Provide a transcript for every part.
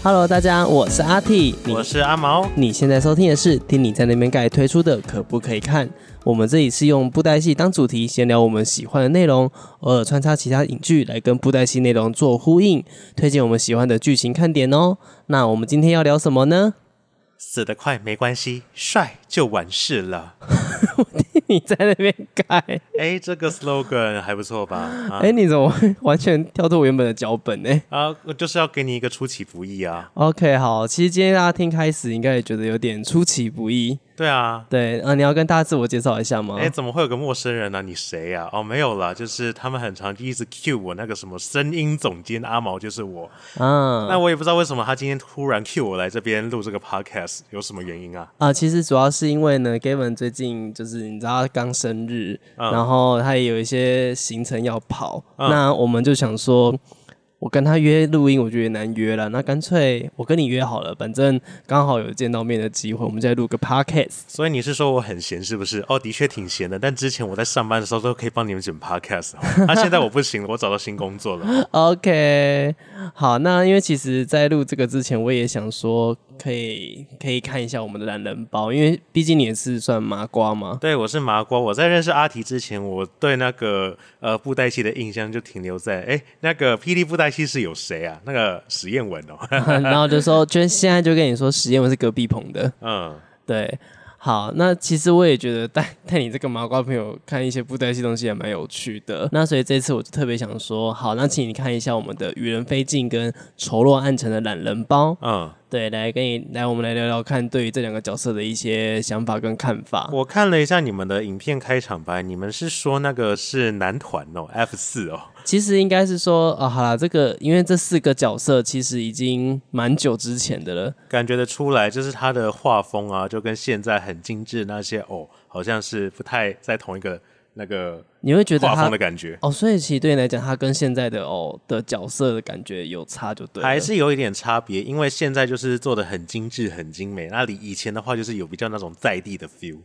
Hello， 大家，我是阿 T， 我是阿毛。 你现在收听的是听你在那边盖推出的可不可以看？我们这里是用布袋戏当主题，闲聊我们喜欢的内容，偶尔穿插其他影剧来跟布袋戏内容做呼应，推荐我们喜欢的剧情看点哦。那我们今天要聊什么呢？ 死得快没关系，帅就完事了。 我听你在那边盖， 这个 slogan 还不错吧？ 你怎么会完全跳脱我原本的脚本呢？ 我就是要给你一个出其不意啊。 OK， 好，其实今天大家听开始应该也觉得有点出其不意。 对啊， 对，你要跟大家自我介绍一下吗？ 怎么会有个陌生人呢？你谁啊？没有啦，就是他们很常一直 cue 我那个什么声音总监阿毛，就是我。那我也不知道为什么他今天突然 cue 我来这边录这个 podcast， 有什么原因啊？ 其实主要是因为呢 ，Gavin 最近就是你知道他刚生日，然后他也有一些行程要跑，那我们就想说。我跟他约录音，我觉得也难约了，那干脆我跟你约好了，反正刚好有见到面的机会，我们再录个 podcast。 所以你是说我很闲是不是？的确挺闲的，但之前我在上班的时候都可以帮你们剪 podcast， 现在我不行了，我找到新工作了。 OK， 好，那因为其实在录这个之前，我也想说可以看一下我们的懒人包，因为毕竟你也是算麻瓜嘛。 对，我是麻瓜。我在认识阿提之前，我对那个布袋戏的印象就停留在那个霹雳布袋戏是有谁啊？那个史艳文哦。 然后就说，现在就跟你说史艳文是隔壁棚的。对。好，那其实我也觉得带你这个麻瓜朋友看一些布袋戏东西也蛮有趣的。那所以这次我就特别想说，好，那请你看一下我们的羽人飞进跟丑陋暗沉的懒人包。对，我们来聊聊看对于这两个角色的一些想法跟看法。 我看了一下你们的影片开场白，你们是说那个是男团哦 ，F4 哦。 其实应该是说好啦，这个因为这4个角色其实已经蛮久之前的了， 感觉得出来，就是他的画风啊，就跟现在很精致那些好像是不太在同一个那个你会觉得画风的感觉所以其实对你来讲，他跟现在的的角色的感觉有差就对了， 还是有一点差别，因为现在就是做的很精致、很精美，那以前的话就是有比较那种在地的 feel。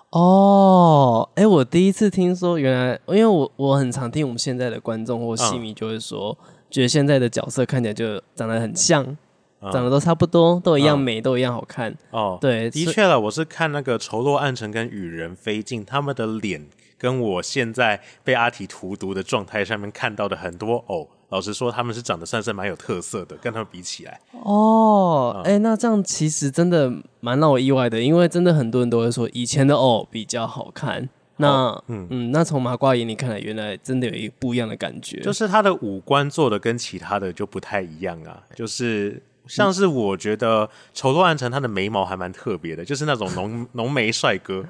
我第一次听说，原来因为我很常听我们现在的观众或戏迷就会说，觉得现在的角色看起来就长得很像，长得都差不多，都一样美，都一样好看。对， 的确了，我是看那个丑陋暗沉跟羽人飞进他们的脸，跟我现在被阿提荼毒的状态上面看到的很多老实说，他们是长得算是蛮有特色的，跟他们比起来。 那这样其实真的蛮让我意外的，因为真的很多人都会说以前的比较好看。那从麻瓜眼里看来，原来真的有一个不一样的感觉， 就是他的五官做的跟其他的就不太一样啊，就是像是我觉得丑陋暗沉他的眉毛还蛮特别的，就是那种浓眉帅哥。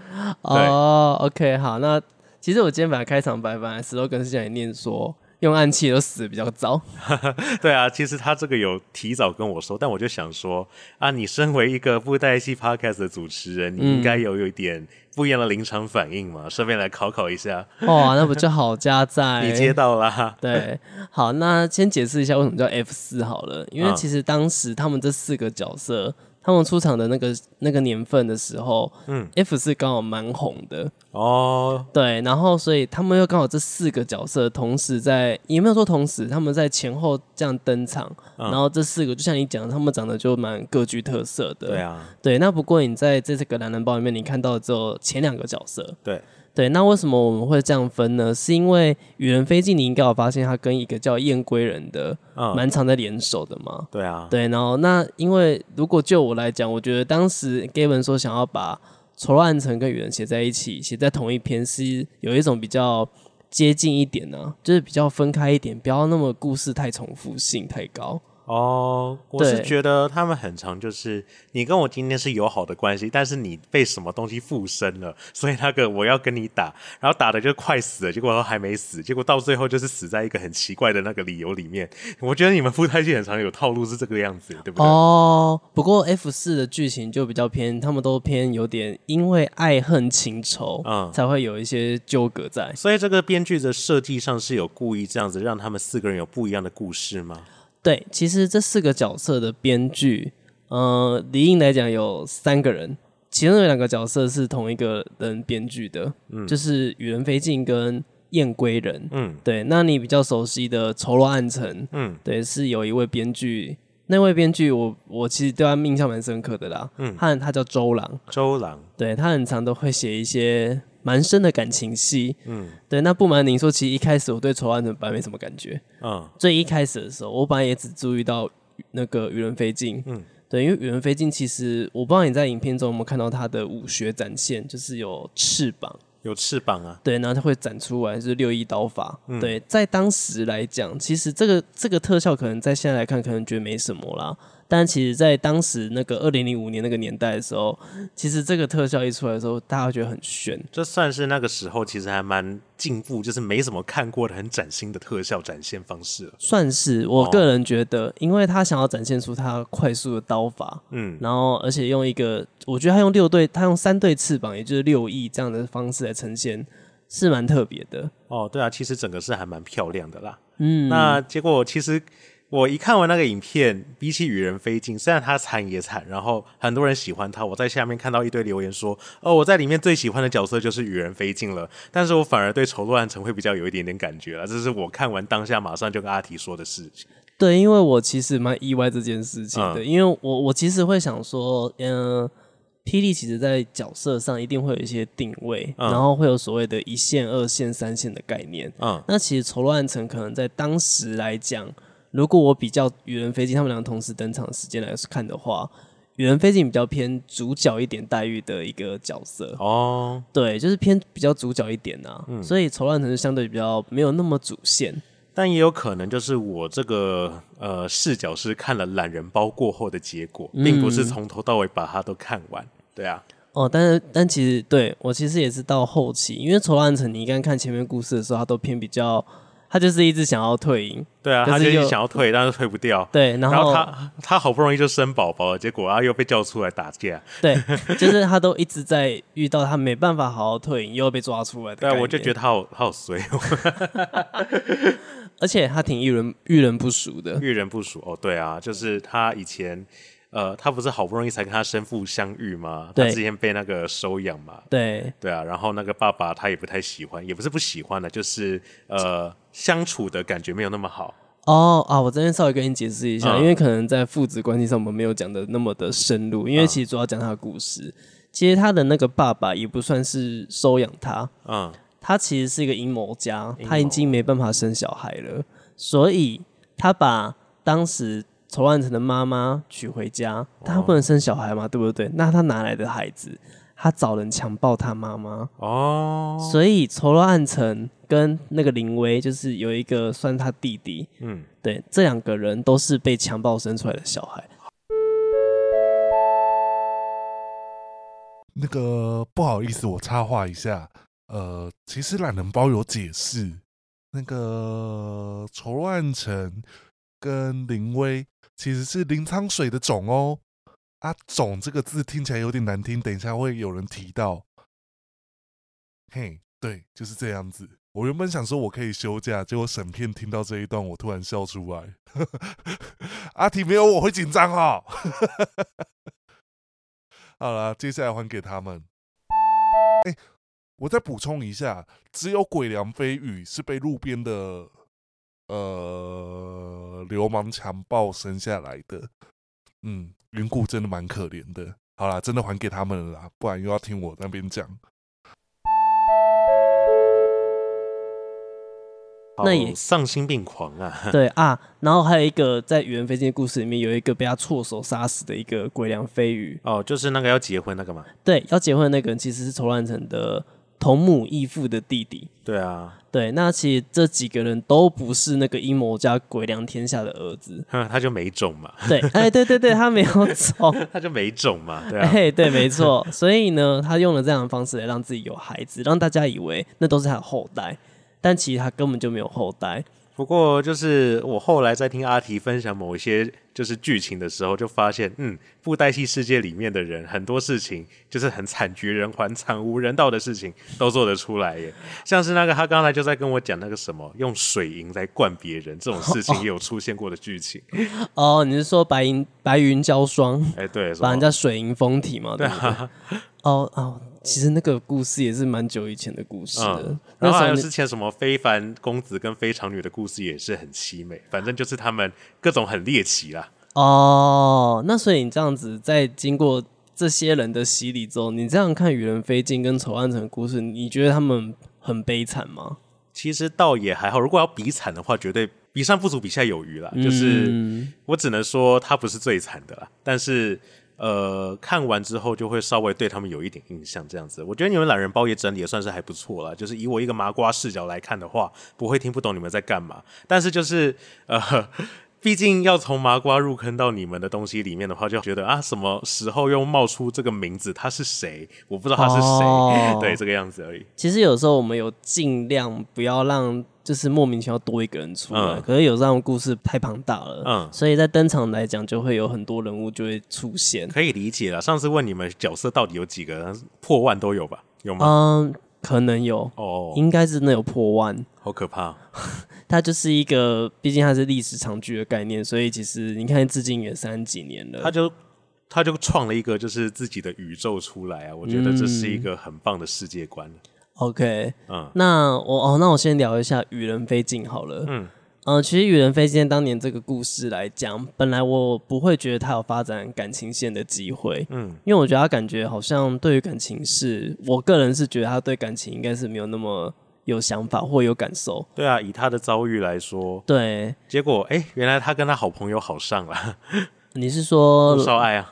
OK， 好，那其实我今天本来开场白本来slogan是想念说。用暗器都死得比较早。 对啊，其实他这个有提早跟我说，但我就想说你身为一个布袋戏 podcast 的主持人，你应该有一点不一样的临场反应嘛，顺便来考一下。 那不就好加在你接到啦。 对，好，那先解释一下为什么叫 F4 好了，因为其实当时他们这4个角色他们出场的那个年份的时候，F4 刚好蛮红的对，然后所以他们又刚好这4个角色同时也没有说同时，他们在前后这样登场，然后这4个就像你讲，他们长得就蛮各具特色的。 对啊， 对，那不过你在这个懒人包里面，你看到只有前2个角色。 对， 那为什么我们会这样分呢？是因为羽人飞进，你应该有发现他跟一个叫燕归人的蛮常在联手的嘛。 对啊， 对，然后那因为如果就我来讲，我觉得当时 Gavin 说想要把丑陋暗沉跟羽人写在一起，写在同一篇，是有一种比较接近一点呢，就是比较分开一点，不要那么故事太重复性太高。 我是觉得他们很常就是你跟我今天是友好的关系，但是你被什么东西附身了，所以那个我要跟你打，然后打的就快死了，结果都还没死，结果到最后就是死在一个很奇怪的那个理由里面。我觉得你们布袋戏很常有套路是这个样子，对不对？ 不过 F4 的剧情就比较偏，他们都偏有点因为爱恨情仇，才会有一些纠葛在。 所以这个编剧的设计上是有故意这样子让他们4个人有不一样的故事吗？ 对，其实这4个角色的编剧，理应来讲有3个人，其中有2个角色是同一个人编剧的，就是羽人飞进跟燕归人。对，那你比较熟悉的丑陋暗沉，对，是有一位编剧那位编剧我其实对他印象蛮深刻的啦。他叫周郎。 周郎， 对，他很常都会写一些蛮深的感情戏。对，那不瞒您说，其实一开始我对《仇案城》本来没什么感觉。最一开始的时候，我本来也只注意到那个羽人飞进。对，因为羽人飞进其实我不知道你在影片中有没有看到他的武学展现，就是有翅膀。 有翅膀啊， 对，然后它会展出来，就是6翼刀法。对，在当时来讲，其实这个特效可能在现在来看，可能觉得没什么啦。但其实，在当时那个2005年那个年代的时候，其实这个特效一出来的时候，大家会觉得很炫。 这算是那个时候其实还蛮进步，就是没什么看过的很崭新的特效展现方式了。 算是我个人觉得，因为他想要展现出他快速的刀法，然后而且用一个，我觉得他用3对翅膀，也就是6翼这样的方式来呈现，是蛮特别的。 对啊，其实整个是还蛮漂亮的啦。那结果其实我一看完那个影片，比起羽人飞进，虽然他惨也惨，然后很多人喜欢他，我在下面看到一堆留言说，我在里面最喜欢的角色就是羽人飞进了，但是我反而对仇洛暗城会比较有一点点感觉了，这是我看完当下马上就跟阿提说的事情。 对，因为我其实蛮意外这件事情的，因为我其实会想说，霹雳其实在角色上一定会有一些定位，然后会有所谓的1线、2线、3线的概念。那其实仇洛暗城可能在当时来讲，如果我比较羽人飞进他们两个同时登场的时间来看的话，羽人飞进比较偏主角一点待遇的一个角色。对，就是偏比较主角一点啊。所以仇洛暗城就相对比较没有那么主线。 但也有可能就是我这个视角是看了懒人包过后的结果，并不是从头到尾把它都看完。对啊。 但其实对我其实也是到后期，因为仇洛暗城你刚看前面故事的时候，他都偏比较，他就是一直想要退隐。 对啊，他就一直想要退，但是退不掉。 对，然后他好不容易就生宝宝了，结果他又被叫出来打架。 对，就是他都一直在遇到他没办法好好退隐，又被抓出来的概念。 对啊，我就觉得他好衰而且他挺遇人不淑的。 遇人不淑对啊，就是他以前他不是好不容易才跟他生父相遇吗？他之前被那个收养嘛。 对啊，然后那个爸爸他也不太喜欢，也不是不喜欢的，就是相处的感觉没有那么好。 我这边稍微跟你解释一下，因为可能在父子关系上我们没有讲的那么的深入，因为其实主要讲他的故事。其实他的那个爸爸也不算是收养他，他其实是一个阴谋家，他已经没办法生小孩了，所以他把当时仇洛暗城的妈妈娶回家，但他不能生小孩嘛，对不对？那他哪来的孩子？他找人强暴他妈妈。所以仇洛暗城跟那个林威就是有一个算他弟弟，对，这2个人都是被强暴生出来的小孩。 那个不好意思，我插话一下，其实懒人包有解释，那个仇洛暗城跟林威其实是林苍水的种哦。种这个字听起来有点难听，等一下会有人提到。嘿，对，就是这样子。我原本想说我可以休假，结果审片听到这一段，我突然笑出来。阿提没有我会紧张哦。好了，接下来还给他们。我再补充一下，只有鬼良飞羽是被路边的流氓强暴生下来的。云谷真的蛮可怜的。好啦，真的还给他们了啦，不然又要听我那边讲。 那也丧心病狂啊！ 对啊，然后还有一个在羽人飞进的故事里面，有一个被他错手杀死的一个鬼良飞羽。 就是那个要结婚那个嘛。 对，要结婚的那个人其实是仇洛暗城的同母异父的弟弟。 对啊， 对，那其实这几个人都不是那个阴谋家鬼良天下的儿子。 他就没种嘛。 对，对，他没有种， 他就没种嘛。对啊， 对，没错。所以呢，他用了这样的方式来让自己有孩子，让大家以为那都是他的后代。但其实他根本就没有后代。 不过就是我后来在听阿提分享某一些就是剧情的时候，就发现布袋戏世界里面的人很多事情就是很惨绝人寰、惨无人道的事情都做得出来耶。像是那个他刚才就在跟我讲那个什么用水银来灌别人这种事情也有出现过的剧情。 你是说白云胶霜？ 对， 把人家水银封体嘛？ 对啊。 其实那个故事也是蛮久以前的故事了。 然后还有之前什么非凡公子跟非常女的故事也是很凄美，反正就是他们各种很猎奇啦。 哦，那所以你这样子在经过这些人的洗礼之后，你这样看羽人飞进跟丑暗城的故事，你觉得他们很悲惨吗？ 其实倒也还好，如果要比惨的话，绝对比上不足，比下有余啦。就是我只能说他不是最惨的啦，但是看完之后就会稍微对他们有一点印象，这样子。我觉得你们懒人包也整理也算是还不错啦，就是以我一个麻瓜视角来看的话，不会听不懂你们在干嘛。但是就是毕竟要从麻瓜入坑到你们的东西里面的话，就觉得啊，什么时候又冒出这个名字？他是谁？我不知道他是谁，对，这个样子而已。 其实有时候我们有尽量不要让就是莫名其妙多一个人出来，可是有时候故事太庞大了，所以在登场来讲就会有很多人物就会出现， 可以理解啦。上次问你们角色到底有几个，破万都有吧？有吗？ 可能有应该真的有破万， 好可怕。 它就是一个，毕竟它是历史长剧的概念，所以其实你看至今也30几年了， 他就创了一个就是自己的宇宙出来啊，我觉得这是一个很棒的世界观。 OK， 那我先聊一下羽人飞进好了。其实羽人飞进当年这个故事来讲，本来我不会觉得他有发展感情线的机会，因为我觉得他感觉好像对于感情是，我个人是觉得他对感情应该是没有那么有想法或有感受。 对啊，以他的遭遇来说， 对， 结果原来他跟他好朋友好上了。 你是说陆少爱啊？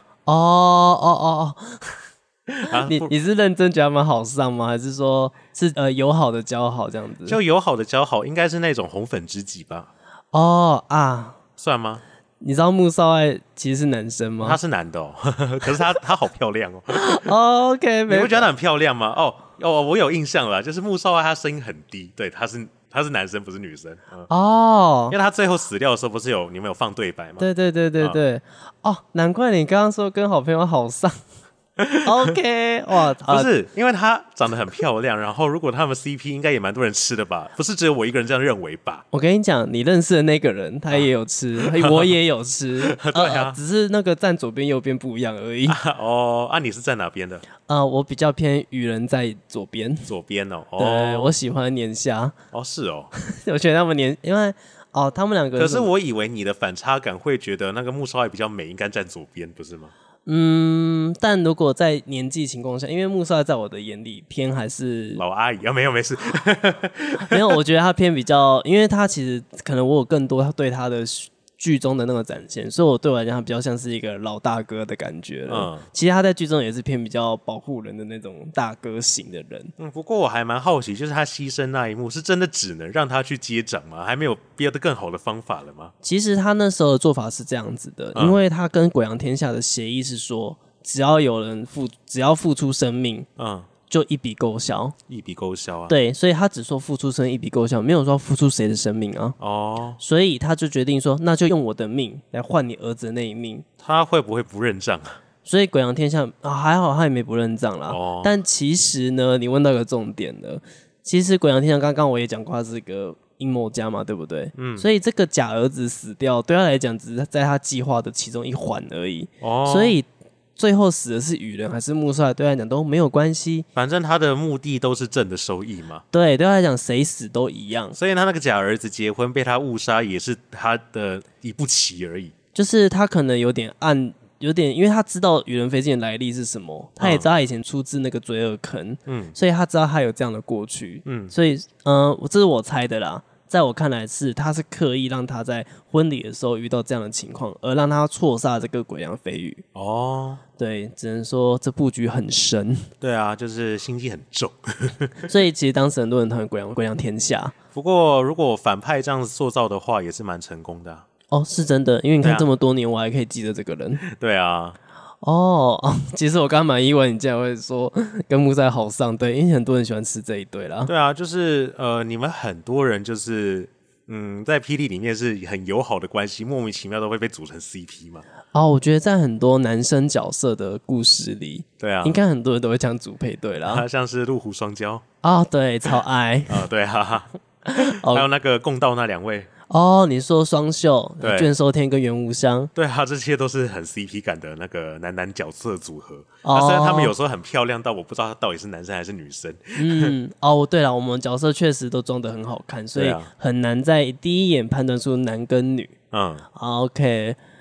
你是认真觉得他们好上吗？还是说是友好的交好这样子？ 就友好的交好，应该是那种红粉知己吧？算吗？ 你知道穆少爱其实是男生吗？ 他是男的可是他好漂亮哦。 OK， 你不觉得他很漂亮吗？我有印象了，就是穆少爱他声音很低，对，他是男生不是女生因为他最后死掉的时候不是你们有放对白吗？ 对，难怪你刚刚说跟好朋友好上。OK， 哇， 不是，因为她长得很漂亮，然后如果他们 CP 应该也蛮多人吃的吧？不是只有我一个人这样认为吧？ 我跟你讲，你认识的那个人他也有吃，我也有吃， 对啊， 只是那个站左边右边不一样而已。 你是站哪边的？ 我比较偏羽人在左边。 左边对，我喜欢年下。 是我觉得他们因为他们两个， 可是我以为你的反差感会觉得那个穆少爱比较美，应该站左边，不是吗？ 但如果在年纪情况下，因为穆少爱在我的眼里偏还是老阿姨没有没事， 没有，我觉得他偏比较，因为他其实可能我有更多对他的剧中的那个展现，所以对我来讲，他比较像是一个老大哥的感觉了。其实他在剧中也是偏比较保护人的那种大哥型的人。 不过我还蛮好奇，就是他牺牲那一幕，是真的只能让他去接掌吗？还没有别的更好的方法了吗？ 其实他那时候的做法是这样子的，因为他跟鬼阳天下的协议是说，只要有人只要付出生命，就一笔勾销， 一笔勾销啊！ 对，所以他只说付出生命一笔勾销，没有说付出谁的生命啊。所以他就决定说，那就用我的命来换你儿子的那一命。 他会不会不认账啊？ 所以鬼阳天下还好，他也没不认账啦。但其实呢，你问到一个重点了，其实鬼阳天下刚刚我也讲过，他是个阴谋家嘛，对不对？所以这个假儿子死掉，对他来讲只是在他计划的其中一环而已。所以最后死的是羽人还是穆少爱，对他来讲都没有关系， 反正他的目的都是正的收益嘛。 对他来讲谁死都一样。 所以他那个假儿子结婚被他误杀，也是他的一步棋而已。 就是他可能有点，因为他知道羽人飞进的来历是什么，他也知道他以前出自那个罪恶坑，所以他知道他有这样的过去，所以这是我猜的啦。在我看来他是刻意让他在婚礼的时候遇到这样的情况，而让他错杀这个鬼阳飞羽。对，只能说这布局很深。 对啊，就是心机很重。 所以其实当时很多人讨厌鬼阳天下。 不过如果反派这样子塑造的话，也是蛮成功的是真的，因为你看这么多年，我还可以记得这个人。 对啊。 其实我刚蛮意外，你竟然会说跟穆少爱好上，对，因为很多人喜欢吃这一对啦。 对啊，就是你们很多人就是在霹雳里面是很友好的关系，莫名其妙都会被组成 CP 嘛。 我觉得在很多男生角色的故事里， 对啊， 应该很多人都会讲组配对啦， 像是鹿狐双骄对，超爱对啊，还有那个共道那两位。 你说双秀、卷收天跟袁无香，对啊，这些都是很 CP 感的那个男角色组合。虽然他们有时候很漂亮到我不知道他到底是男生还是女生。 对了，我们角色确实都装得很好看，所以很难在第一眼判断出男跟女。OK，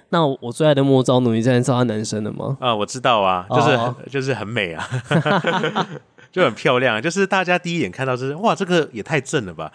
那我最爱的莫昭奴，你现在知道他男生了吗？ 我知道啊，就是很美啊，就很漂亮，就是大家第一眼看到哇，这个也太正了吧。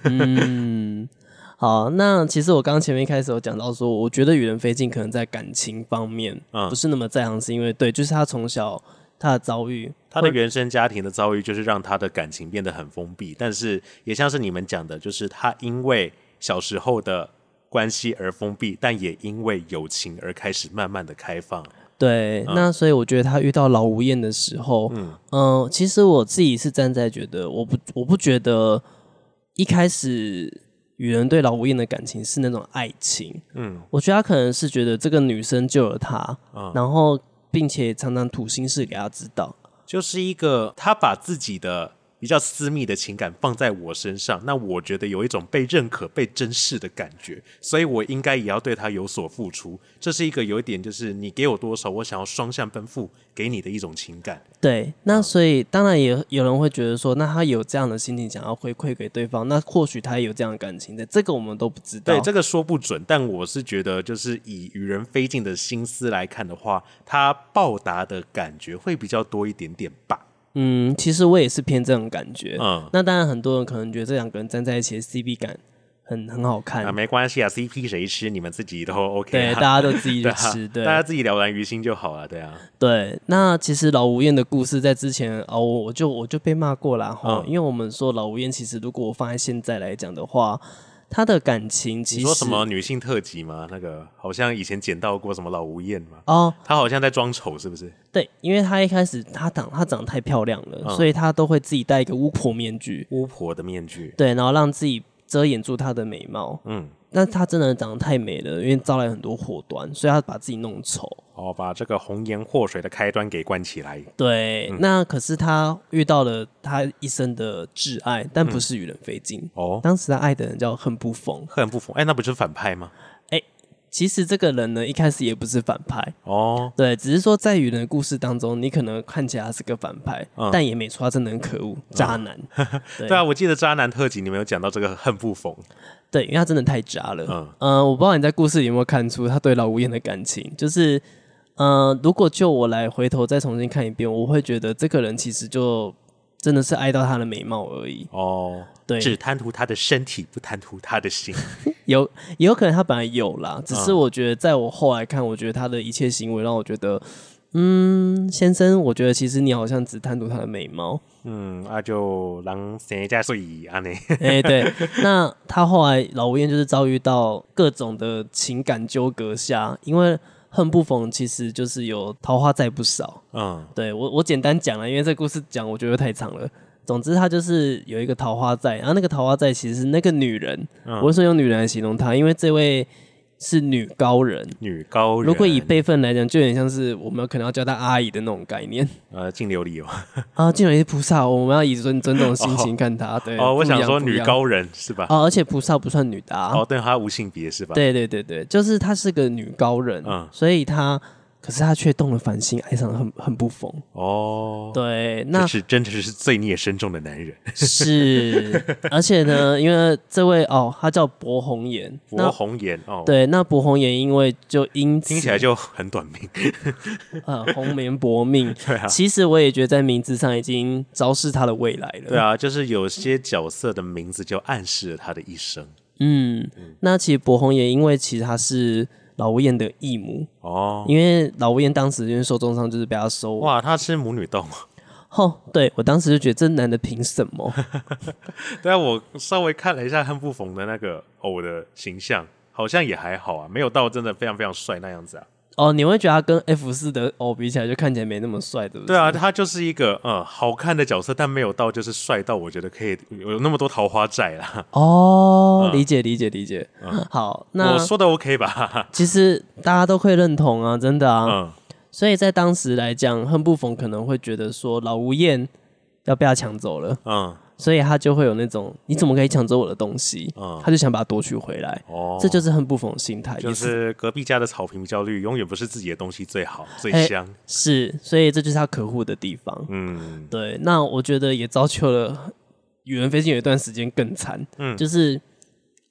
好，那其实我刚刚前面一开始有讲到说，我觉得羽人飞进可能在感情方面不是那么在行，是因为对，就是他从小他的遭遇， 他的原生家庭的遭遇，就是让他的感情变得很封闭。但是也像是你们讲的，就是他因为小时候的关系而封闭，但也因为友情而开始慢慢的开放。 对，那所以我觉得他遇到老吴燕的时候，其实我自己是站在觉得，我不觉得一开始羽人对老吴燕的感情是那种爱情，我觉得他可能是觉得这个女生救了他，然后并且常常吐心事给他知道， 就是一个他把自己的比较私密的情感放在我身上，那我觉得有一种被认可、被珍视的感觉，所以我应该也要对他有所付出。这是一个有一点就是你给我多少，我想要双向奔赴给你的一种情感。 对，那所以当然也有人会觉得说，那他有这样的心情想要回馈给对方，那或许他也有这样的感情的，这个我们都不知道。 对，这个说不准，但我是觉得就是以羽人飞进的心思来看的话，他报答的感觉会比较多一点点吧。 其实我也是偏这种感觉。那当然很多人可能觉得这两个人站在一起的 CP 感很好看没关系啊 ，CP 谁吃你们自己都 OK， 对，大家都自己去吃，对， 大家自己了然于心就好了，对啊。 对，那其实老吴燕的故事在之前我就被骂过啦因为我们说老吴燕其实如果我放在现在来讲的话，他的感情其实你说什么女性特辑吗？那个好像以前捡到过什么老吴燕嘛？他好像在装丑，是不是？ 对，因为他一开始他长得太漂亮了，所以他都会自己戴一个巫婆面具， 巫婆的面具， 对，然后让自己遮掩住她的美貌。但她真的长得太美了，因为招来很多祸端，所以她把自己弄丑。 把这个红颜祸水的开端给关起来。 对，那可是她遇到了她一生的挚爱，但不是羽人飞进。当时她爱的人叫恨不逢。 恨不逢，那不就是反派吗？ 其实这个人呢，一开始也不是反派对，只是说在羽人的故事当中，你可能看起来他是个反派，但也没错，他真的很可恶，渣男。 对啊，我记得渣男特辑你们有讲到这个恨不逢， 对，因为他真的太渣了。我不知道你在故事里有没有看出他对老吴燕的感情，就是如果就我来回头再重新看一遍，我会觉得这个人其实就真的是爱到她的美貌而已。对， 只贪图她的身体，不贪图她的心。 也有可能他本来有啦，只是我觉得在我后来看，我觉得他的一切行为让我觉得，先生，我觉得其实你好像只贪图她的美貌。 就人生才水安尼。 对，那他后来老吴燕就是遭遇到各种的情感纠葛下，因为恨不逢其实就是有桃花债不少。对，我简单讲了，因为这故事讲我觉得太长了。总之他就是有一个桃花债，然后那个桃花债其实是那个女人，我会说用女人来形容她，因为这位是女高人。如果以辈分来讲，就有点像是我们可能要叫她阿姨的那种概念。 净琉璃净琉璃是菩萨，我们要以尊重的心情看她。对， 我想说女高人是吧？ 而且菩萨不算女的对，她无性别是吧？ 对，就是她是个女高人，所以可是他却动了凡心，爱上了恨不逢。对，那真的是罪孽深重的男人。 是，而且呢，因为这位他叫薄红颜。对，那薄红颜因为就因此听起来就很短命。 红颜薄命。 对啊， 其实我也觉得在名字上已经昭示他的未来了。 对啊，就是有些角色的名字就暗示了他的一生。 那其实薄红颜因为其实他是老吴燕的义母因为老吴燕当时因为受重伤，就是被他收。 哇，他吃母女冻。 对，我当时就觉得这男的凭什么？ 对啊，我稍微看了一下恨不逢的那个偶的形象，好像也还好啊，没有到真的非常非常帅那样子啊。 你会觉得他跟 F4 的偶比起来就看起来没那么帅，对不对？ 对啊，他就是一个好看的角色，但没有到就是帅到我觉得可以有那么多桃花债啦。 理解。好，那我说的 OK 吧？ 其实大家都可以认同啊，真的啊。所以在当时来讲，恨不逢可能会觉得说老吴燕要被他抢走了。所以他就会有那种你怎么可以抢走我的东西？他就想把它夺取回来。这就是恨不逢的心态， 就是隔壁家的草坪比较绿，永远不是自己的东西最好最香。 是，所以这就是他可恶的地方。对。那我觉得也造就了羽人飞进有一段时间更惨，就是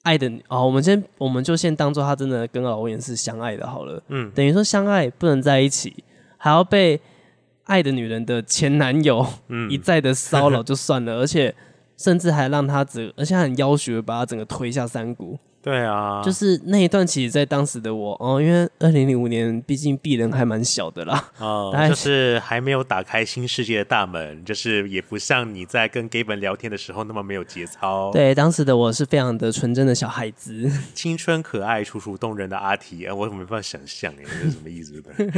爱的我们就先当做他真的跟老燕是相爱的好了。等于说相爱不能在一起，还要被爱的女人的前男友一再的骚扰就算了，而且甚至还让他而且很要求把他整个推下山谷。 对啊， 就是那一段，其实在当时的我因为2005年毕竟鄙人还蛮小的啦， 就是还没有打开新世界的大门，就是也不像你在跟 Gaben 聊天的时候那么没有节操。 对，当时的我是非常的纯真的小孩子， 青春可爱、楚楚动人的阿提，我没办法想象这是什么意思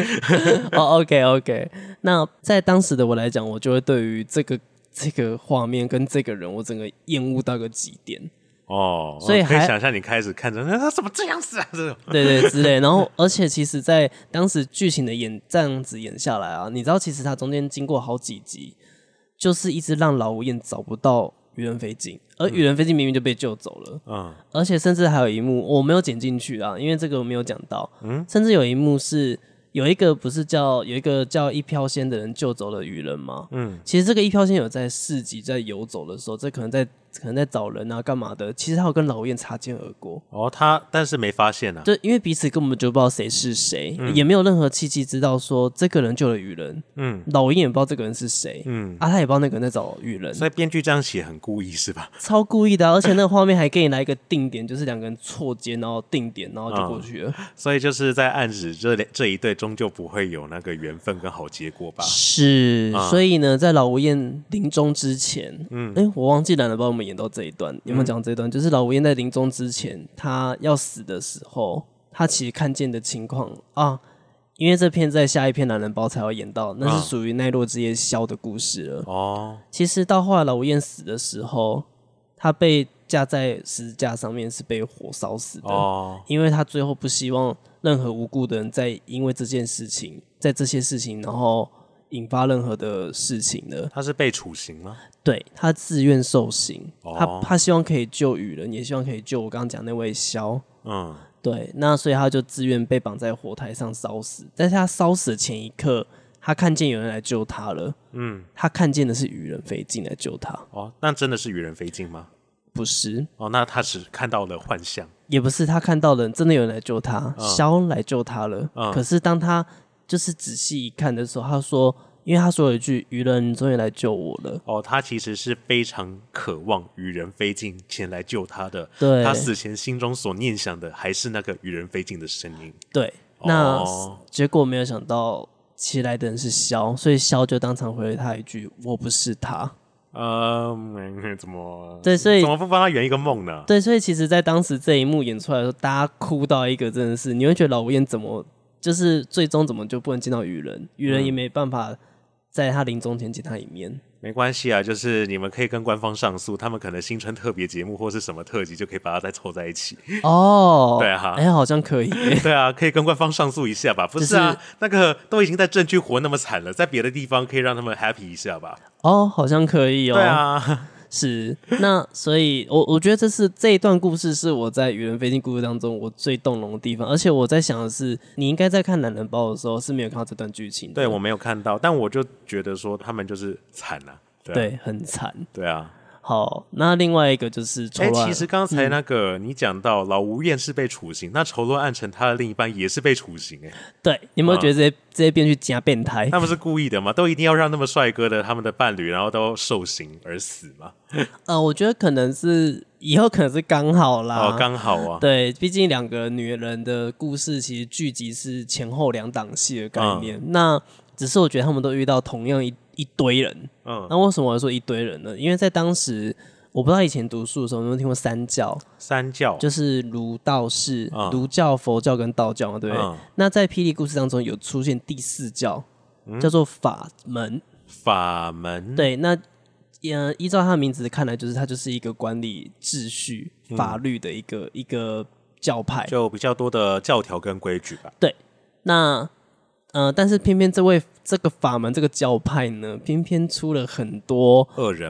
OK， 那在当时的我来讲，我就会对于这个画面跟这个人，我整个厌恶到个极点。 所以可以想象你开始看着他怎么这样子啊，这种对之类。然后，而且其实，在当时剧情的这样子演下来啊，你知道，其实它中间经过好几集，就是一直让老吴燕找不到羽人飞镜，而羽人飞镜明明就被救走了。而且甚至还有一幕我没有剪进去啊，因为这个我没有讲到。甚至有一幕是有一个叫一飘仙的人救走了羽人吗？其实这个一飘仙有在市集在游走的时候，这可能在找人啊，干嘛的？其实他有跟老燕擦肩而过。 但是没发现啊。 对，因为彼此根本就不知道谁是谁，也没有任何契机知道说这个人救了羽人。老燕也不知道这个人是谁。他也不知道那个人在找羽人。 所以编剧这样写很故意是吧？ 超故意的而且那个画面还给你来一个定点，就是两个人错肩，然后定点，然后就过去了。 所以就是在暗指这一对终究不会有那个缘分跟好结果吧？ 是，所以呢，在老吴燕临终之前，我忘记懒得帮我们演到这一段，有没有讲这一段？就是老吴燕在临终之前，他要死的时候，他其实看见的情况啊，因为这篇在下一篇懒人包才要演到，那是属于奈落之夜枭的故事了。其实到后来老吴燕死的时候，他被架在十字架上面是被火烧死的。因为他最后不希望任何无辜的人在因为这些事情，然后引发任何的事情的。 他是被处刑吗？ 对，他自愿受刑。他希望可以救羽人，也希望可以救我刚刚讲那位枭。对，那所以他就自愿被绑在火台上烧死。但是他烧死的前一刻，他看见有人来救他了。他看见的是羽人飞镜来救他。 那真的是羽人飞镜吗？ 不是。 那他只看到了幻象。 也不是，他看到了真的有人来救他，枭来救他了。可是当他就是仔细一看的时候，他说，因为他说了一句：“羽人，你终于来救我了。” 他其实是非常渴望羽人飞镜前来救他的。 对， 他死前心中所念想的还是那个羽人飞镜的声音。 对，那结果没有想到起来的人是枭，所以枭就当场回了他一句：“我不是他。” 怎么？ 对，所以怎么不帮他圆一个梦呢？ 对，所以其实，在当时这一幕演出来的时候，大家哭到一个真的是，你会觉得老吴燕怎么就是最终怎么就不能见到羽人？羽人也没办法在他临终前见他一面。 没关系啊，就是你们可以跟官方上诉，他们可能新春特别节目或是什么特辑就可以把它再凑在一起。 对啊，好像可以。 对啊，可以跟官方上诉一下吧？不是啊，那个都已经在政区活那么惨了，在别的地方可以让他们 happy 一下吧？ 好像可以哦。 对啊。 是，那所以我觉得这一段故事是我在羽人飞镜故事当中我最动容的地方，而且我在想的是，你应该在看懒人包的时候是没有看到这段剧情的。 对，我没有看到，但我就觉得说他们就是惨啊。 对，很惨。 对啊。 好，那另外一个就是仇乱。 其实刚才那个你讲到老吴燕是被处刑，那仇乱暗沉他的另一半也是被处刑。 对，你有没有觉得这些编剧加变态？ 他们是故意的吗？都一定要让那么帅哥的他们的伴侣然后都受刑而死吗？ 我觉得可能是以后可能是刚好啦。 刚好啊。 对，毕竟两个女人的故事其实剧集是前后两档戏的概念。那只是我觉得他们都遇到同样一堆人。那为什么我说一堆人呢？因为在当时，我不知道以前读书的时候有没有听过三教？三教就是儒道释，儒教、佛教跟道教嘛，对不对？那在霹雳故事当中有出现第四教，叫做法门。法门。对，那依照他的名字看来，就是它就是一个管理秩序、法律的一个教派， 就比较多的教条跟规矩吧。 对，那。但是偏偏这个法门这个教派呢，偏偏出了很多恶人吗？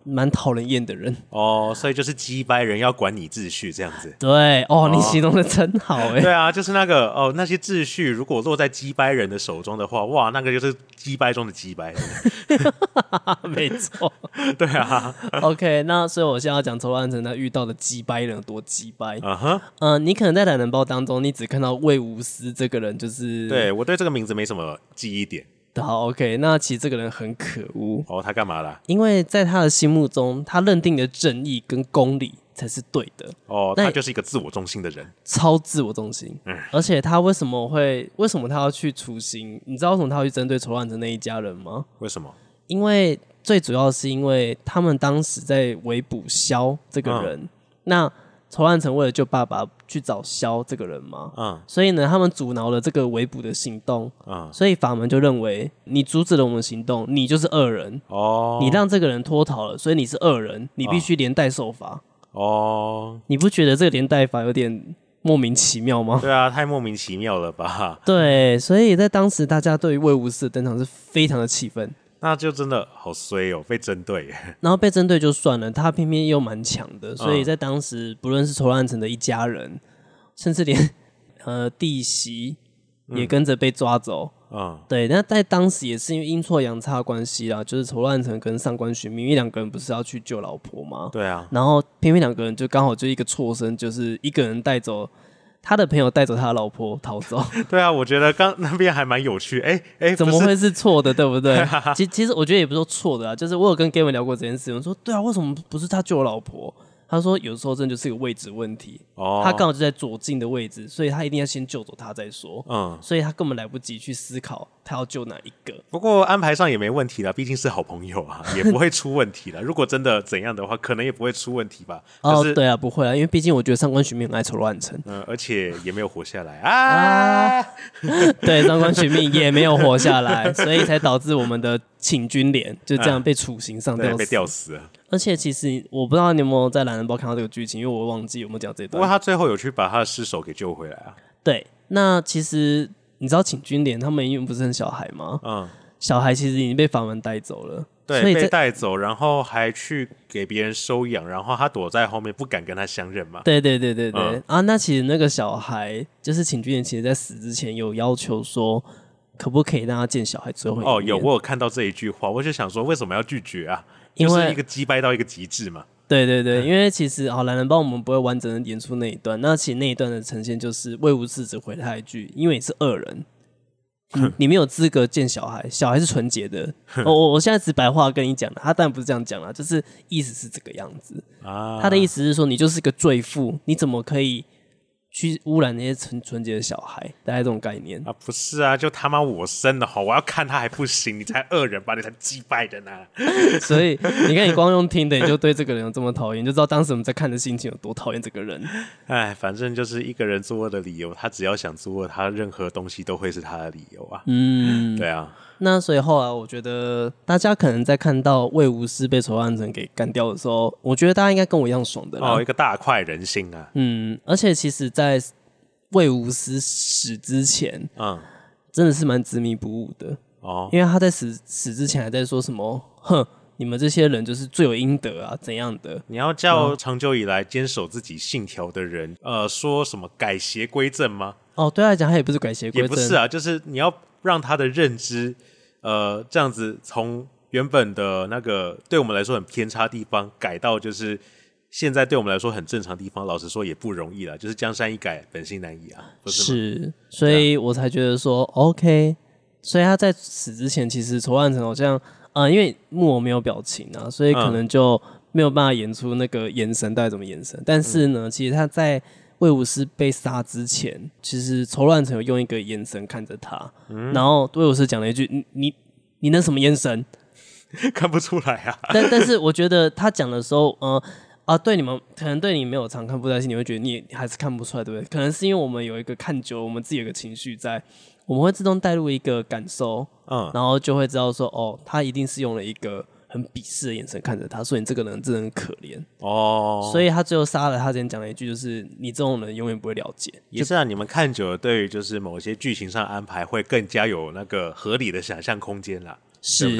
蛮讨人厌的人。 哦，所以就是鸡掰人要管你秩序这样子。 对哦，你形容的真好哎。 对啊，就是那个那些秩序如果落在鸡掰人的手中的话，哇，那个就是鸡掰中的鸡掰。 没错。 对啊。 OK， 那所以我现在要讲仇乱城他遇到的鸡掰人有多鸡掰。你可能在懒人包当中，你只看到魏无私这个人，就是对我对这个名字没什么记忆点。 好 ，OK， 那其实这个人很可恶哦，他干嘛啦？ 因为在他的心目中，他认定的正义跟公理才是对的。 哦，他就是一个自我中心的人， 超自我中心。而且他为什么他要去处刑？你知道为什么他要去针对仇乱城那一家人吗？ 为什么？ 因为最主要是因为他们当时在围捕萧这个人，那仇乱城为了救爸爸去找萧这个人嘛，所以呢，他们阻挠了这个围捕的行动，所以法门就认为你阻止了我们行动，你就是恶人，你让这个人脱逃了，所以你是恶人，你必须连带受罚。你不觉得这个连带法有点莫名其妙吗？ 对啊，太莫名其妙了吧？ 对，所以在当时大家对于魏无私的登场是非常的气愤。 那就真的好衰哦，被针对。 然后被针对就算了，他偏偏又蛮强的，所以在当时不论是仇乱城的一家人，甚至连弟媳也跟着被抓走。对，那在当时也是因为阴错阳差的关系啦，就是仇乱城跟上官寻觅，因为两个人不是要去救老婆吗？ 对啊， 然后偏偏两个人就刚好就一个错身，就是一个人带走他的朋友，带走他的老婆逃走。 对啊，我觉得刚那边还蛮有趣。 怎么会是错的，对不对？其实我觉得也不是说错的啊，就是我有跟 Gavin 聊过这件事，我说对啊，为什么不是他救我老婆？他说有时候真的就是一个位置问题，他刚好就在左近的位置，所以他一定要先救走他再说。所以他根本来不及去思考他要救哪一个。 不过安排上也没问题啦，毕竟是好朋友啊，也不会出问题啦。如果真的怎样的话，可能也不会出问题吧。 对啊，不会啊，因为毕竟我觉得上官寻觅很爱仇乱城， 而且也没有活下来啊。 对，上官寻觅也没有活下来，所以才导致我们的请君莲就这样被处刑上吊死， 被吊死了。 而且其实我不知道你有没有在懒人包看到这个剧情，因为我忘记有没有讲这段。 不过他最后有去把他的尸首给救回来啊。 对，那其实你知道请君莲他们因为不是很小孩吗？小孩其实已经被法门带走了。 对，被带走，然后还去给别人收养，然后他躲在后面不敢跟他相认嘛。 对、那其实那个小孩就是请君莲，其实在死之前有要求说，可不可以让他见小孩最后一面？ 我有看到这一句话，我就想说为什么要拒绝啊？就是一个鸡掰到一个极致嘛。 对，因为其实懒人帮我们不会完整的演出那一段，那其实那一段的呈现就是魏无私只回他一句，因为你是恶人。你没有资格见小孩，小孩是纯洁的。我现在直白话跟你讲了，他当然不是这样讲啦，就是意思是这个样子。他的意思是说，你就是个罪妇，你怎么可以去污染那些纯洁的小孩？大概这种概念啊，不是啊，就他妈我生的好，我要看他还不行，你才恶人吧，你才鸡掰的呢。 所以你看，你光用听的，你就对这个人有这么讨厌，就知道当时我们在看的心情有多讨厌这个人。 反正就是一个人作恶的理由，他只要想作恶，他任何东西都会是他的理由啊。对啊。 那所以后来我觉得大家可能在看到魏无私被仇乱城给干掉的时候，我觉得大家应该跟我一样爽的啦。 一个大快人心啊。 而且其实在魏无私死之前，真的是蛮执迷不悟的。因为他在死之前还在说什么，你们这些人就是罪有应得啊，怎样的？ 你要叫长久以来坚守自己信条的人，说什么改邪归正吗？ 对他来讲，他也不是改邪归正， 也不是啊，就是你要让他的认知，这样子从原本的那个对我们来说很偏差的地方，改到就是现在对我们来说很正常的地方，老实说也不容易啦，就是江山易改，本性难移啊，不是吗？ 是，所以我才觉得说 OK。所以他在死之前，其实仇乱城好像因为木偶没有表情啊，所以可能就没有办法演出那个眼神到底怎么眼神。但是呢，其实他在魏无私被杀之前，其实仇乱城有用一个眼神看着他，然后魏无私讲了一句：“你那什么眼神？” 看不出来啊。 但是我觉得他讲的时候，对你们可能对你没有常看布袋戏，你会觉得你还是看不出来，对不对？可能是因为我们有一个看久了，我们自己有个情绪在。我们会自动带入一个感受，然后就会知道说，他一定是用了一个很鄙视的眼神看着他，所以你这个人真的很可怜所以他最后杀了他之前讲了一句，就是你这种人永远不会了解。 也是啊，你们看久了，对于就是某些剧情上安排会更加有那个合理的想象空间啦， 是， 对不对？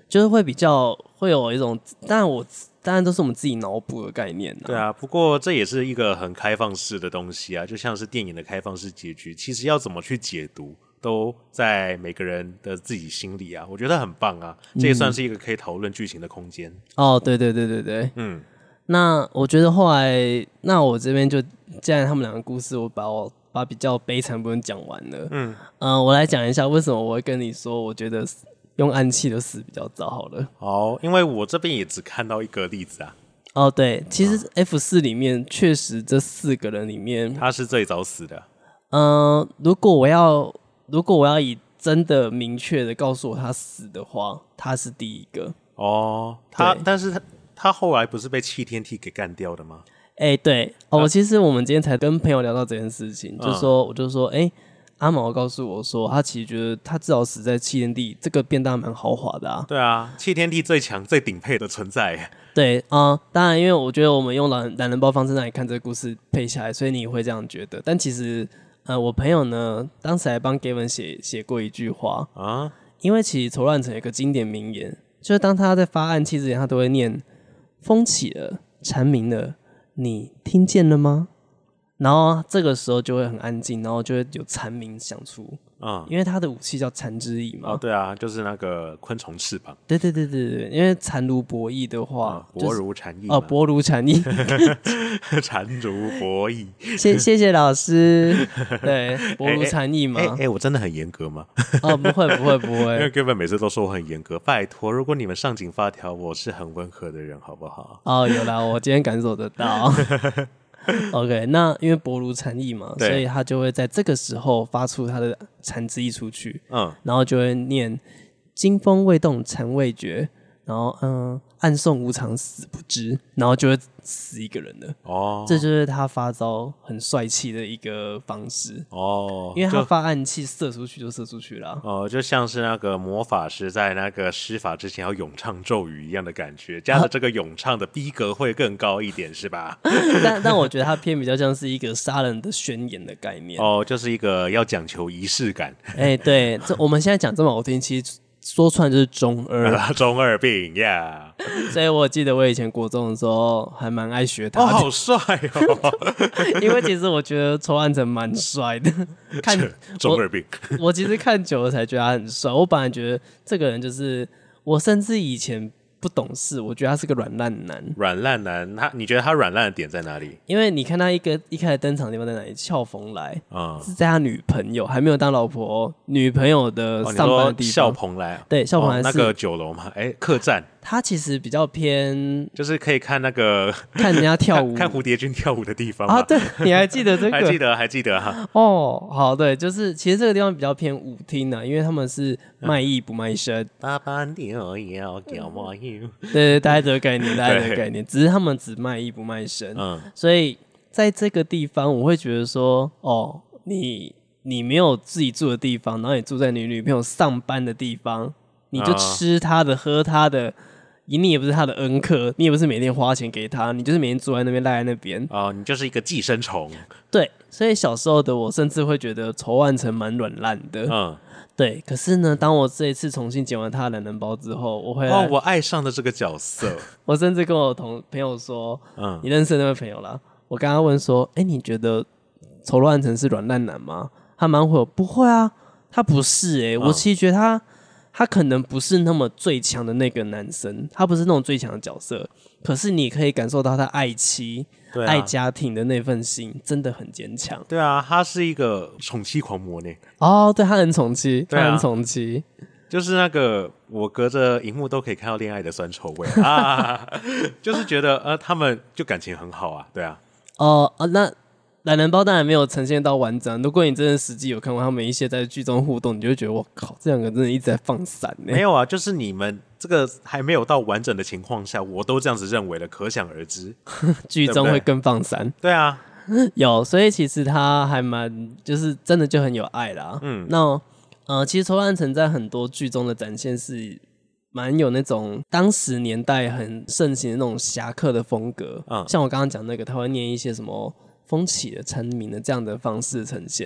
就是会比较会有一种，当然都是我们自己脑补的概念对啊，不过这也是一个很开放式的东西啊，就像是电影的开放式结局，其实要怎么去解读，都在每个人的自己心里啊，我觉得很棒啊，这也算是一个可以讨论剧情的空间。 哦，对，那我觉得后来，那我这边就既然他们两个故事，我把比较悲惨部分讲完了，我来讲一下为什么我会跟你说，我觉得用暗器的死比较早好了。 哦，因为我这边也只看到一个例子啊。 哦，对，其实 F4 里面确实这4个人里面， 他是最早死的。 如果我要以真的明确的告诉我他死的话，他是第一个。 哦，但是他后来不是被弃天梯给干掉的吗？ 对，其实我们今天才跟朋友聊到这件事情，我就说，阿毛告诉我说，他其实觉得他至少死在弃天地，这个便当蛮豪华的啊。 对啊，弃天地最强、最顶配的存在。 对啊，当然，因为我觉得我们用懒人包方式来看这个故事配下来，所以你会这样觉得。但其实，我朋友呢，当时还帮 Gavin 写过一句话啊，因为其实仇乱城有个经典名言，就是当他在发暗器之前，他都会念“风起了，蝉鸣了，你听见了吗？”然后这个时候就会很安静，然后就会有蝉鸣响出，因为他的武器叫蝉之翼嘛。 哦，对啊，就是那个昆虫翅膀。 对，因为蝉如博弈的话， 薄如蝉翼。 薄如蝉翼， 蝉如博弈。 谢谢老师。对，薄如蝉翼嘛。 我真的很严格吗？ 不会。因为根本每次都说我很严格，拜托，如果你们上紧发条，我是很温和的人，好不好？ 有啦，我今天感受得到。OK， 那因为薄如蝉翼嘛，所以他就会在这个时候发出他的蝉之翼出去，然后就会念“金风未动，蝉未绝”，然后暗送无常，死不知，然后就会死一个人了。哦，这就是他发招很帅气的一个方式。哦，因为他发暗器射出去就射出去了。 哦，就像是那个魔法师在那个施法之前要咏唱咒语一样的感觉，加了这个咏唱的逼格会更高一点，是吧？ 但我觉得他偏比较像是一个杀人的宣言的概念。 哦，就是一个要讲求仪式感。 对，我们现在讲这么好听，其实说出来就是中二， 中二病呀。 所以我记得我以前国中的时候还蛮爱学他的。 好帅哦！ 因为其实我觉得仇暗城蛮帅的。看中二病， 我其实看久了才觉得他很帅。我本来觉得这个人就是我，甚至以前不懂事，我觉得他是个软烂男。 软烂男，你觉得他软烂的点在哪里？ 因为你看他一开始登场的地方在哪里？俏蓬莱是在他女朋友还没有当老婆女朋友的上班的地方。 俏蓬莱， 对，俏蓬莱是那个酒楼嘛，客栈。 他其实比较偏， 就是可以看那个看人家跳舞， 看蝴蝶君跳舞的地方啊。对，你还记得这个？ 还记得哈。 哦，好，对，就是其实这个地方比较偏舞厅啊，因为他们是卖艺不卖身。爸爸牛要叫我油。对，大概这个概念，只是他们只卖艺不卖身。所以在这个地方，我会觉得说，你没有自己住的地方，然后你住在你女朋友上班的地方，你就吃她的，喝她的。你也不是他的恩客，你也不是每天花钱给他，你就是每天住在那边赖在那边。 你就是一个寄生虫。 对，所以小时候的我甚至会觉得仇暗城蛮软烂的。对。可是呢，当我这一次重新捡完他的懒人包之后， 我爱上了这个角色。 我甚至跟我朋友说，你认识那位朋友啦？我跟他问说，你觉得仇暗城是软烂男吗？他蛮会，不会啊，他不是我其实觉得他可能不是那么最强的那个男生，他不是那种最强的角色，可是你可以感受到他爱妻、爱家庭的那份心真的很坚强。 对啊，他是一个宠妻狂魔呢。 对，他很宠妻，他很宠妻， 就是那个我隔着荧幕都可以看到恋爱的酸臭味啊，就是觉得他们就感情很好啊，对啊。 那懒人包当然没有呈现到完整。如果你真的实际有看过他们一些在剧中互动，你就会觉得我靠，这两个真的一直在放闪。 没有啊，就是你们这个还没有到完整的情况下，我都这样子认为了，可想而知， 剧中会更放闪。 对啊， 有，所以其实他还蛮就是真的就很有爱啦。那其实仇暗城在很多剧中的展现是蛮有那种当时年代很盛行的那种侠客的风格。像我刚刚讲那个，他会念一些什么风起的、蝉鸣的这样的方式呈现。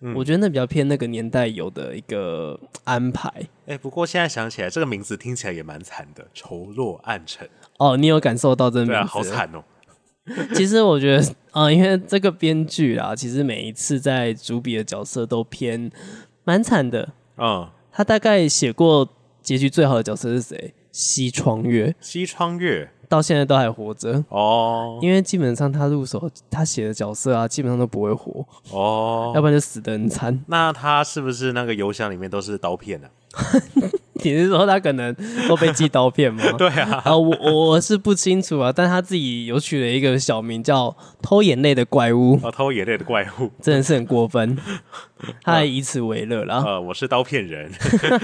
我觉得那比较偏那个年代有的一个安排。 不过现在想起来，这个名字听起来也蛮惨的，仇弱暗沉。 哦，你有感受到这名字？ 对啊，好惨哦。 其实我觉得，因为这个编剧啦，其实每一次在主笔的角色都偏蛮惨的。他大概写过结局最好的角色是谁？西窗月。 西窗月到现在都还活着哦， 因为基本上他入手他写的角色啊，基本上都不会活哦，要不然就死得很惨。 那他是不是那个邮箱里面都是刀片呢？ 你是说他可能都被寄刀片吗？ 对啊， 我是不清楚啊，但他自己有取了一个小名叫偷眼泪的怪物。 偷眼泪的怪物真的是很过分，他还以此为乐啦。 我是刀片人。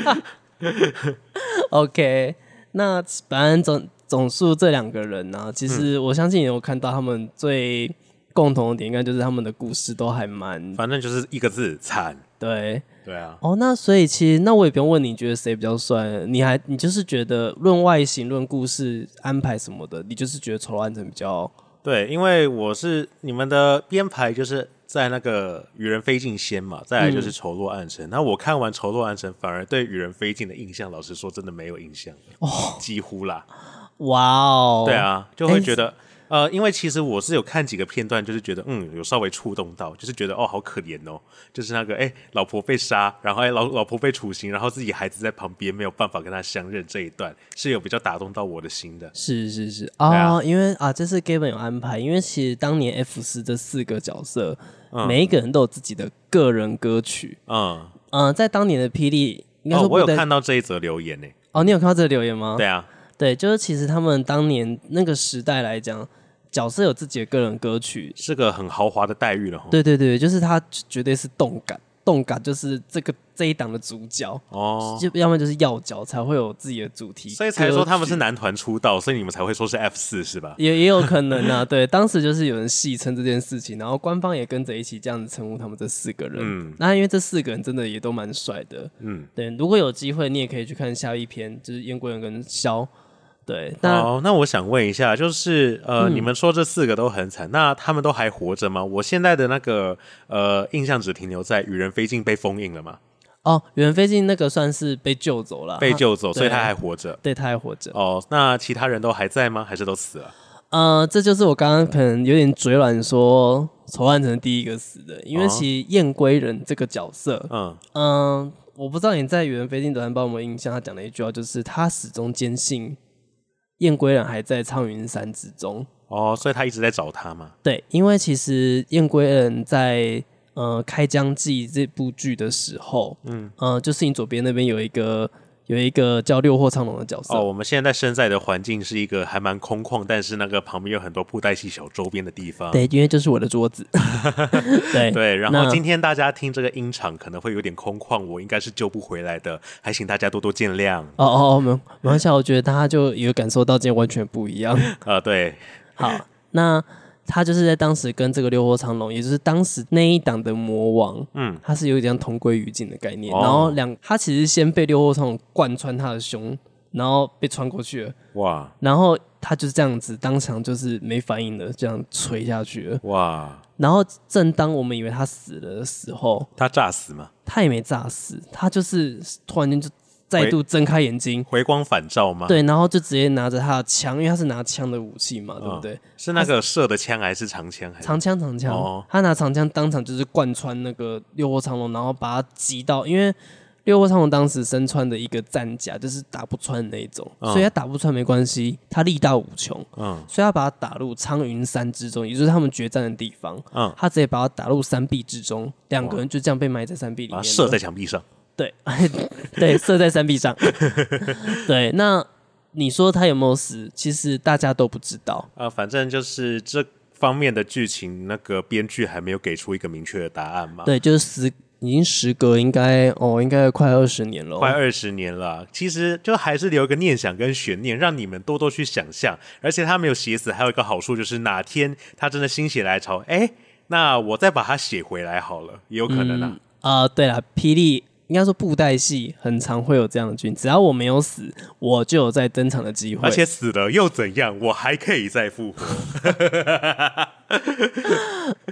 OK， 那反正总数这两个人呢，其实我相信你有看到他们最共同的点，应该就是他们的故事都还蛮， 反正就是一个字惨。 对啊。 那所以其实那我也不用问你觉得谁比较帅，你就是觉得论外形、论故事安排什么的，你就是觉得仇暗城比较对，因为我是你们的编排就是在那个与人非近先嘛，再来就是仇弱暗沉。那我看完仇弱暗沉，反而对与人非近的印象，老实说真的没有印象几乎啦。 哇哦， 对啊，就会觉得因为其实我是有看几个片段，就是觉得有稍微触动到，就是觉得好可怜哦，就是那个老婆被杀，然后老婆被处刑，然后自己孩子在旁边没有办法跟他相认，这一段是有比较打动到我的心的。 是因为这是 Gavin 有安排，因为其实当年 F4这4个角色，每一个人都有自己的个人歌曲。在当年的霹雳，应该说我有看到这一则留言呢。 你有看到这个留言吗？ 对啊。 对，就是其实他们当年那个时代来讲，角色有自己的个人歌曲， 是个很豪华的待遇了。 对，就是他绝对是动感就是这一档的主角就要么就是要角才会有自己的主题， 所以才说他们是男团出道，所以你们才会说是 F4 是吧？ 也有可能啊。对，当时就是有人戏称这件事情，然后官方也跟着一起这样子称呼他们这4个人。那因为这4个人真的也都蛮帅的。对，如果有机会，你也可以去看下一篇，就是燕归人跟萧。对， 那我想问一下，就是你们说这4个都很惨，那他们都还活着吗？我现在的那个印象只停留在与人非近被封印了吗？ 与人非近那个算是被救走了， 被救走，所以他还活着。 对，他还活着。 那其他人都还在吗？还是都死了？ 这就是我刚刚可能有点嘴软说仇暗城第一个死的，因为其实燕归人这个角色，我不知道你在与人非近短帮我们印象，他讲的一句话就是他始终坚信燕归人还在苍云山之中。 所以他一直在找他嘛。 对，因为其实燕归人在开疆记这部剧的时候，就是你左边那边有一个叫六祸苍龙的角色。 我们现在身在的环境是一个还蛮空旷，但是那个旁边有很多布袋戏小周边的地方。 对，因为就是我的桌子。 对，然后今天大家听这个音场可能会有点空旷，我应该是救不回来的，还请大家多多见谅。 没关系，我觉得大家就有感受到今天完全不一样。 对。 好，那他就是在当时跟这个六祸苍龙，也就是当时那一档的魔王，他是有一点同归于尽的概念。然后他其实先被六祸苍龙贯穿他的胸，然后被穿过去了。哇！然后他就是这样子当场就是没反应的，这样垂下去了。哇！然后正当我们以为他死了的时候， 他炸死吗？ 他也没炸死，他就是突然间就再度睁开眼睛， 回光返照吗？ 对，然后就直接拿着他的枪，因为他是拿枪的武器嘛，对不对？ 是那个射的枪还是长枪？ 长枪。他拿长枪当场就是贯穿那个六祸苍龙，然后把他击到，因为六祸苍龙当时身穿的一个战甲就是打不穿的那一种，所以他打不穿没关系，他力大无穷，所以他把他打入苍云山之中，也就是他们决战的地方。他直接把他打入山壁之中，2个人就这样被埋在山壁里面， 射在墙壁上。 对，对，射在山壁上。对，那你说他有没有死？其实大家都不知道。 反正就是这方面的剧情，那个编剧还没有给出一个明确的答案嘛。 对，就是已经时隔应该快20年了， 快20年了。其实就还是留一个念想跟悬念，让你们多多去想象。而且他没有写死，还有一个好处就是哪天他真的心血来潮，那我再把它写回来好了，也有可能啊。 对了，霹雳。应该说布袋戏很常会有这样的剧，只要我没有死，我就有再登场的机会。 而且死了又怎样？我还可以再复活。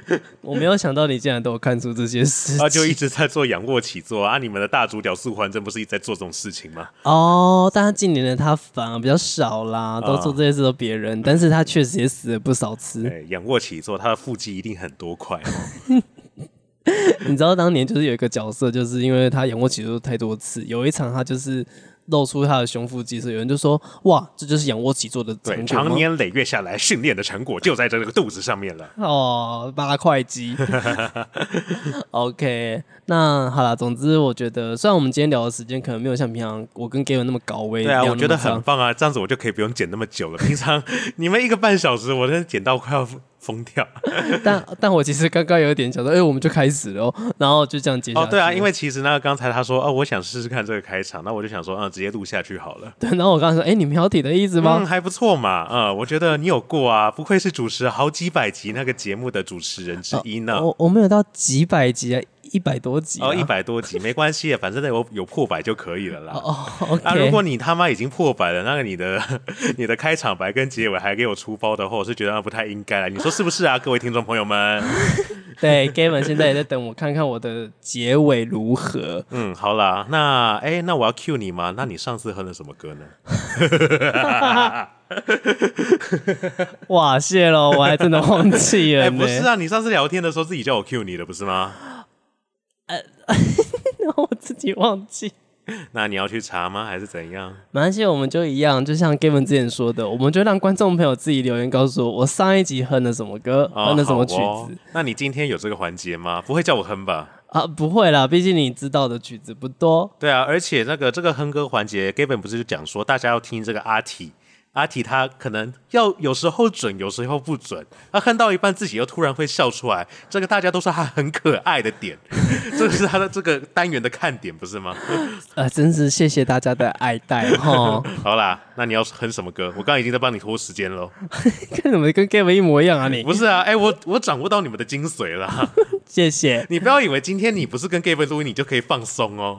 我没有想到你竟然都有看出这些事情， 就一直在做仰卧起坐啊！你们的大主角素还真不是一直在做这种事情吗？ 但他近年的他反而比较少啦，都做这些事都别人，但是他确实也死了不少次。 仰卧起坐，他的腹肌一定很多块。 你知道当年就是有一个角色，就是因为他仰卧起坐太多次，有一场他就是露出他的胸腹肌，所以有人就说：“哇，这就是仰卧起坐的成果吗？” 长年累月下来训练的成果就在这个肚子上面了。 8块肌。OK， 那好啦，总之我觉得，虽然我们今天聊的时间可能没有像平常我跟 Gavin 那么高危， 对啊，我觉得很棒啊，这样子我就可以不用剪那么久了。平常你们1个半小时，我真的剪到快要疯掉。 但我其实刚刚有点想说，我们就开始了，然后就这样接下去。 对啊，因为其实刚才他说，我想试试看这个开场，那我就想说，直接录下去好了。 对，然后我刚才说，你苗体的意思吗？ 还不错嘛，我觉得你有过啊，不愧是主持好几百集那个节目的主持人之一呢。 我没有到几百集啊。100多集 100多集没关系，反正有破百就可以了啦。 OK。 如果你他妈已经破百了，那个你的开场白跟结尾还给我出包的话，我是觉得不太应该啦。你说是不是啊，各位听众朋友们？ 对 ，Gavin 现在也在等我看看我的结尾如何。 好啦，那我要 cue 你吗？那你上次哼了什么歌呢？ 哇，谢了，我还真的忘记了。 不是啊，你上次聊天的时候自己叫我 cue 你的，不是吗？ 我自己忘记。 那你要去查吗？还是怎样？ 没关系，我们就一样，就像 Gavin 之前说的，我们就让观众朋友自己留言告诉我上一集哼了什么歌，哼了什么曲子。 那你今天有这个环节吗？不会叫我哼吧？ 不会啦，毕竟你知道的曲子不多。 对啊，而且这个哼歌环节 ，Gavin 不是就讲说大家要听这个阿体他可能要有时候准，有时候不准。他哼到一半自己又突然会笑出来，这个大家都说他很可爱的点，这是他的这个单元的看点，不是吗？ 真是谢谢大家的爱戴哈。 好啦，那你要哼什么歌？我刚刚已经在帮你拖时间了。 看怎么跟 Gavin 一模一样啊你？ 不是啊，我掌握到你们的精髓了。 谢谢。 你不要以为今天你不是跟 Gavin 录音，你就可以放松哦。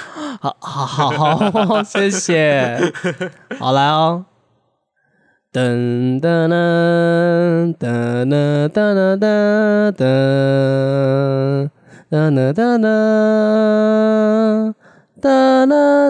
好，谢谢。好来哦。噔噔噔噔噔噔噔噔噔噔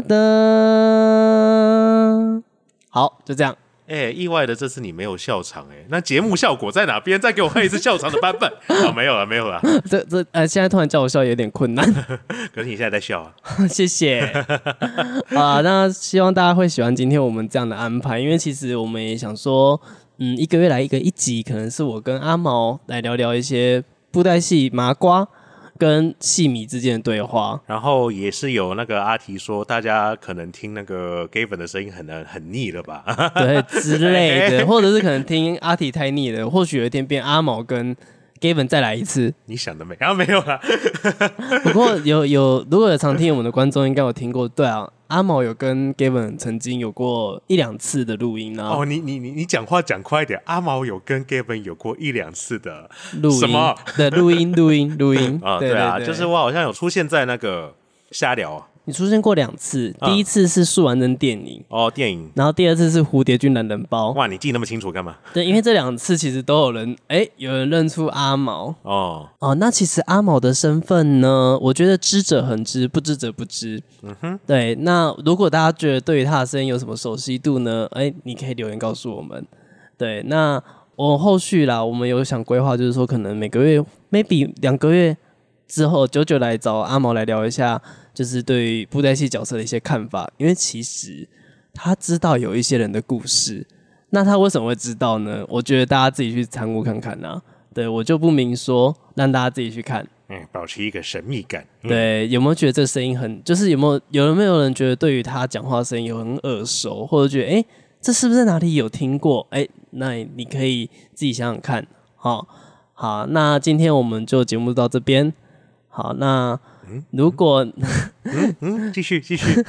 噔，好，就这样。 意外的这次你没有笑场那节目效果在哪边？再给我哼一次笑场的版本。没有了。 现在突然叫我笑有点困难。 可是你现在在笑啊。 谢谢。那希望大家会喜欢今天我们这样的安排，因为其实我们也想说，1个月来一集，可能是我跟阿毛来聊聊一些布袋戏麻瓜跟戏迷之间的对话， 然后也是有那个阿提说，大家可能听那个 Gavin 的声音很腻了吧？ 对之类的，或者是可能听阿提太腻了，或许有一天变阿毛跟 Gavin 再来一次。 你想的没？没有啦。 不过如果有常听我们的观众应该有听过，对啊，阿毛有跟 Gavin 曾经有过1-2次的录音啊。 你讲话讲快一点。阿毛有跟 Gavin 有过1-2次的录音，什么的录音对啊，就是我好像有出现在那个瞎聊啊。 你出现过2次，第一次是素还真电影电影， 然后第二次是蝴蝶君懒人包。 哇，你记那么清楚干嘛？ 对，因为这2次其实都有人认出阿毛那其实阿毛的身份呢，我觉得知者恒知，不知者不知。对，那如果大家觉得对于他的声音有什么熟悉度呢？你可以留言告诉我们。对，那我后续啦，我们有想规划，就是说可能每个月 maybe 2个月之后久来找阿毛来聊一下，就是对于布袋戏角色的一些看法，因为其实他知道有一些人的故事，那他为什么会知道呢？我觉得大家自己去参悟看看啊。对，我就不明说，让大家自己去看。 保持一个神秘感。 对，有没有觉得这个声音就是有没有人觉得对于他讲话的声音有很耳熟，或者觉得这是不是哪里有听过？那你可以自己想想看。好，那今天我们就节目到这边。好，那如果继续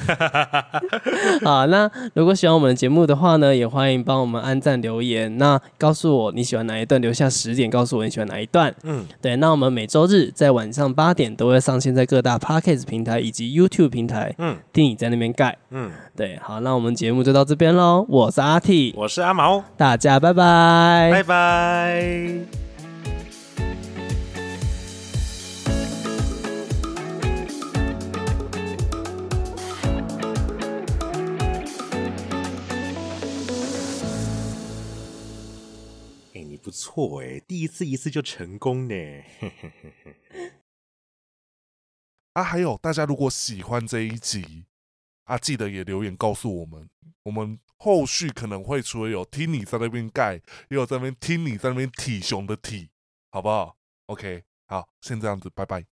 好，那如果喜欢我们的节目的话呢，也欢迎帮我们按赞留言，那告诉我你喜欢哪一段，留下10点告诉我你喜欢哪一段。对，那我们每周日在晚上8点都会上线在各大 Podcast 平台以及 YouTube 平台。听你在那边盖。对，好，那我们节目就到这边咯。我是阿 T， 我是阿毛， 大家拜拜， 拜拜。 你不错第一次就成功呢。 还有大家如果喜欢这一集记得也留言告诉我们，我们后续可能会除了有听你在那边盖，也有在那边听你在那边体熊的体，好不好 ？OK， 好，先这样子，拜拜。